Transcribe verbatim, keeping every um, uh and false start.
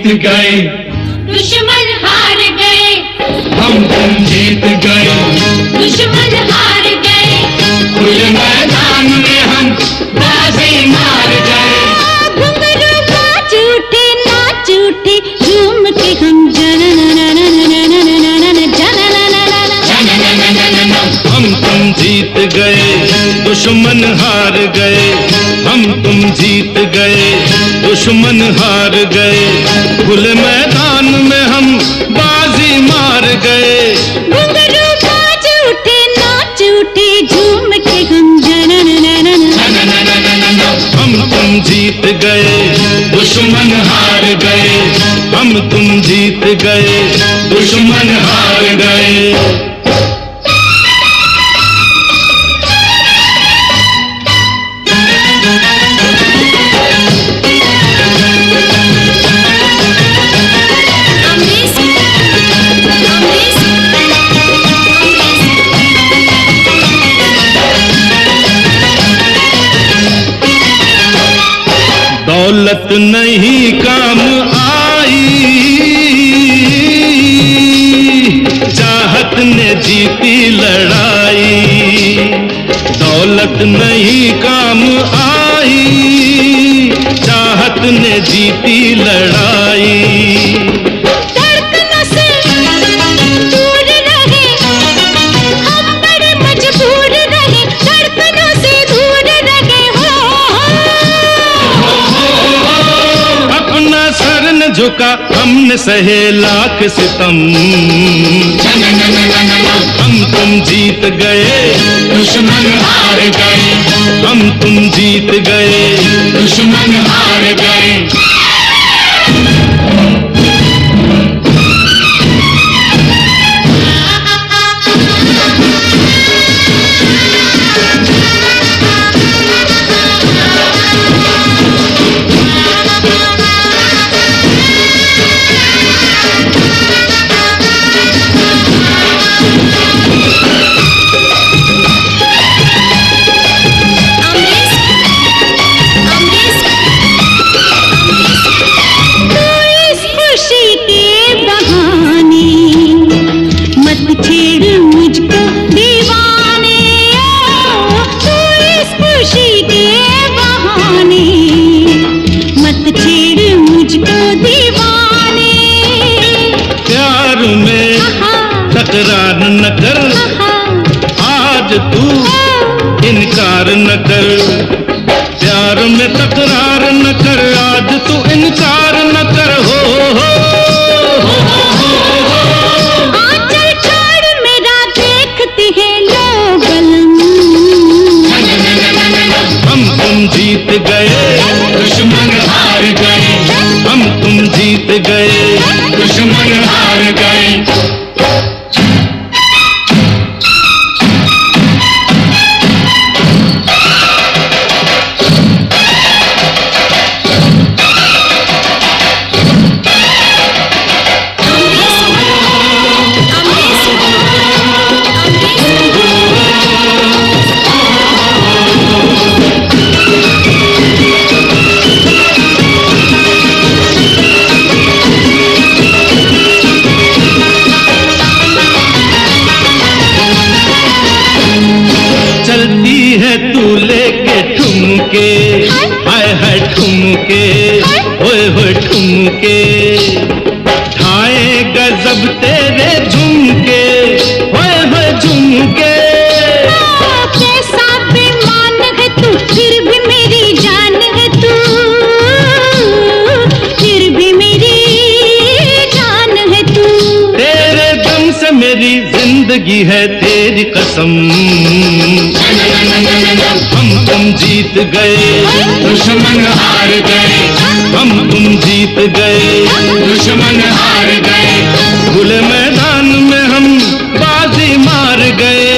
गए, दुश्मन हार गए, हम तुम जीत गए, दुश्मन हार गए, खुले मैदान में हम बाजी मार गए। घुंघरू नाच उठे नाच उठे झूम के हम हम तुम जीत गए, दुश्मन हार गए, हम तुम जीत गए, दुश्मन हार गए, खुले मैदान में हम बाजी मार गए। घुंघरू नाच उठे नाच उठे झूम के हम हम तुम जीत गए, दुश्मन हार गए, हम तुम जीत गए, दुश्मन हार गए। दौलत नहीं काम आई, चाहत ने जीती लड़ाई। दौलत नहीं काम आई, चाहत ने जीती लड़ाई। झुका हमने सहे लाख सितम, हम तुम जीत गए, दुश्मन हार गए, हम तुम जीत गए, दुश्मन हार गए। तकरार न कर, आज तू इनकार न कर। प्यार में तकरार न कर, आज तू इनकार न कर। हो हो आंचल छोड़ मेरा देखते हैं लोग गलम, हम तुम जीत गए, दुश्मन हार गए, हम तुम जीत गए, दुश्मन हार गए। चलती है तू लेके ठुमके, हाय हाय ठुमके, होए होए ठुमके, ढाए गजब तेरे झुमके, होए होए झुमके। कैसा बेईमान है तू, फिर भी मेरी जान है तू, फिर भी मेरी जान है तू। तेरे दम से मेरी जिंदगी है तेरी कसम, हम तुम जीत गए, दुश्मन हार गए, हम तुम जीत गए, दुश्मन हार गए। खुले मैदान में हम बाजी मार गए।